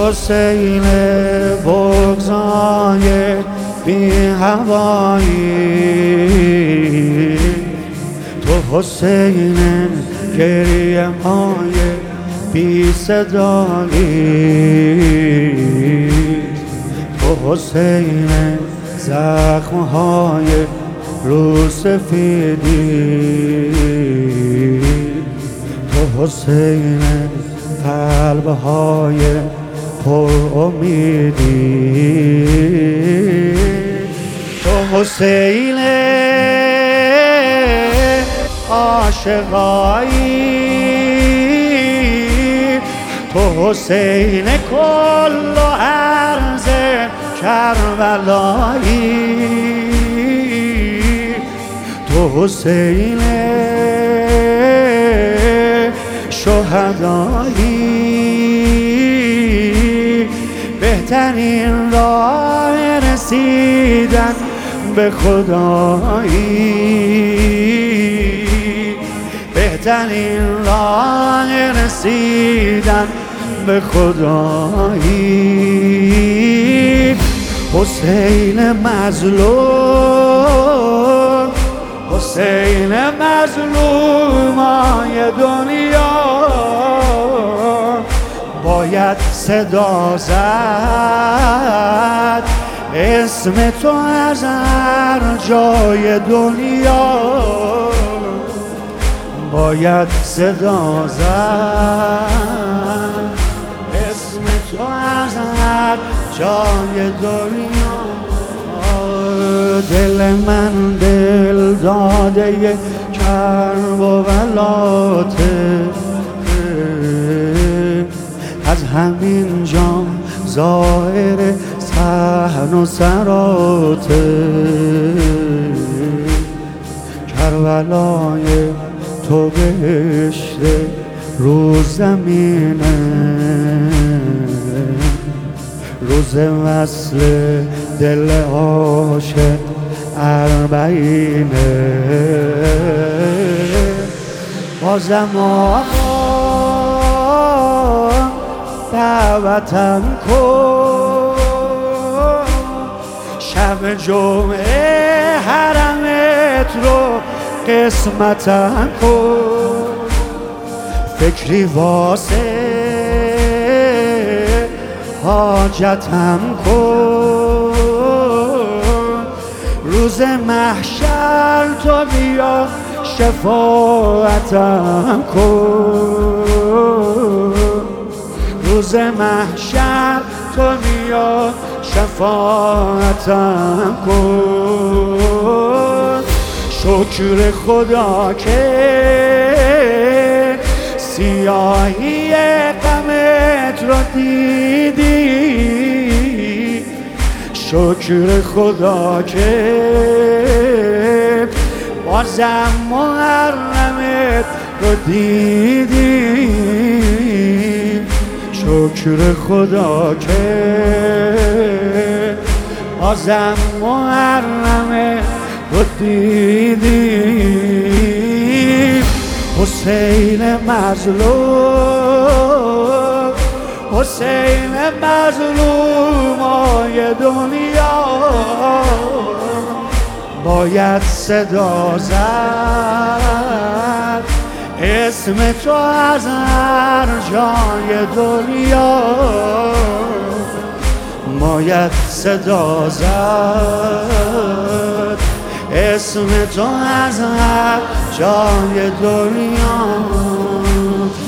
حسین بغضای بی هوایی، تو حسین گریه های بی صدایی، تو حسین زخم های رو سفیدی، تو حسین قلب های پر امیدی، تو حسین عاشقایی، تو حسین کل و عرض کربلایی، تو حسین شهدایی، بهترین راه رسیدن به خدایی، بهترین راه رسیدن به خدایی، حسین مظلوم، حسین مظلومای دنیا، باید صدا زد اسم تو از هر جای دنیا، باید صدا زد اسم تو از هر جای دنیا. دل من دل داده کرب و ولاته، از همین جا ظاهر صحن و سراته، کربلای تو بهشت رو زمینه، روز وصل دل عاشق اربعینه، بازم آقا دعوتم کن، شب جمعه حرمت رو قسمتم کن، فکری واسه حاجتم کن، روز محشر تو بیا شفاعتم کن، روز محشر تو بیا شفاعتم کن. شکر خدا که سیاهی غمت رو دیدی، شکر خدا که بازم محرمت رو دیدی، شکر خدا که بازم محرمت رو دیدی. حسین مظلوم، حسین مظلومای دنیا، باید صدا زد اسم تو از هر جای دنیا، باید صدا زد اسم تو از هر جای دنیا.